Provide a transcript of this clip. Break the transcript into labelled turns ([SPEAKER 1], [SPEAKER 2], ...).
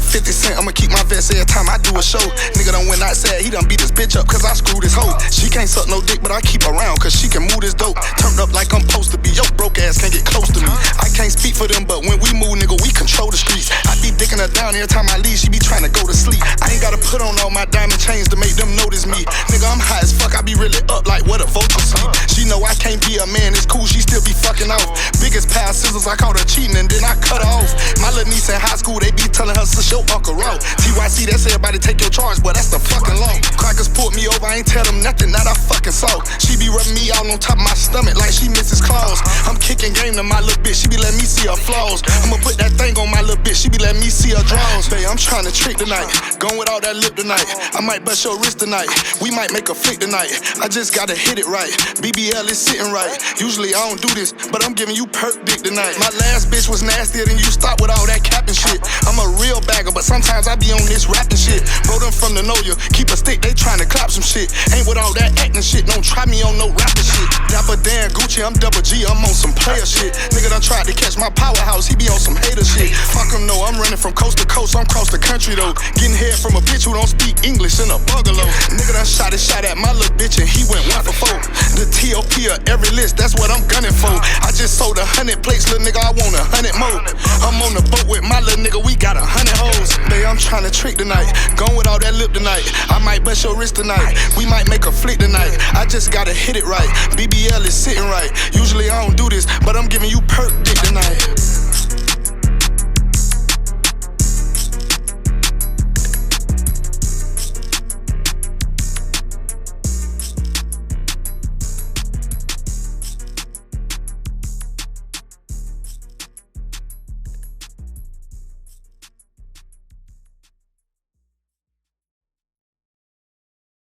[SPEAKER 1] 50 Cent, I'ma keep my vest every time I do a show. Nigga done went outside, he done beat his bitch up cause I screwed his hoe. She can't suck no dick, but I keep her around cause she can move this dope. Turned up like I'm supposed to be, yo broke ass can't get close to me. I can't speak for them, but when we move, nigga, we control the streets. I be dicking her down every time I leave, she be trying to go to sleep. I ain't gotta put on all my diamond chains to make them notice me. Nigga, I'm high as fuck, I be really up like what a vulture sleep. She know I can't be a man, it's cool, she still be fucking off. Biggest pair of scissors, I caught her cheating and then I cut her off. My little niece in high school, they be telling her, sis, your uncle raw. TYC, that's everybody take your charge, but that's the fucking law. Crackers pulled me over, I ain't tell them nothing that I fucking saw. She be rubbing me out on top of my stomach like she Mrs. Claus. I'm kicking game to my little bitch, she be letting me see her flaws. I'ma put that thing on my little bitch, she be letting me see her draws. Babe, I'm trying to trick tonight, going with all that lip tonight. I might bust your wrist tonight, we might make a flick tonight. I just gotta hit it right, BBL is sitting right. Usually I don't do this, but I'm giving you perk dick tonight. My last bitch was nastier than you, stop with all that capping shit. I'm a real bagger, but sometimes I be on this rapping shit. Bro, them from the know you, keep a stick, they tryna clap some shit. Ain't with all that acting shit, don't try me on no rapping shit. Dapper Dan Gucci, I'm double G, I'm on some player shit. Nigga done tried to catch my powerhouse, he be on some hater shit. Fuck him, no, I'm running from coast to coast, I'm cross the country though. Getting head from a bitch who don't speak English in a bungalow. Nigga done shot at my little bitch and he went 1 for 4. The TOP of every list, that's what I'm gunning for. I just sold 100 plates, little nigga, I want 100 more. I'm on the boat with my little nigga, we got 100 hoes. Babe, I'm trying to trick tonight, going with all that lip tonight. I might bust your wrist tonight, we might make a flick tonight. I just gotta hit it right, BBL is sitting right. Usually I don't do this, but I'm giving you perk dick tonight.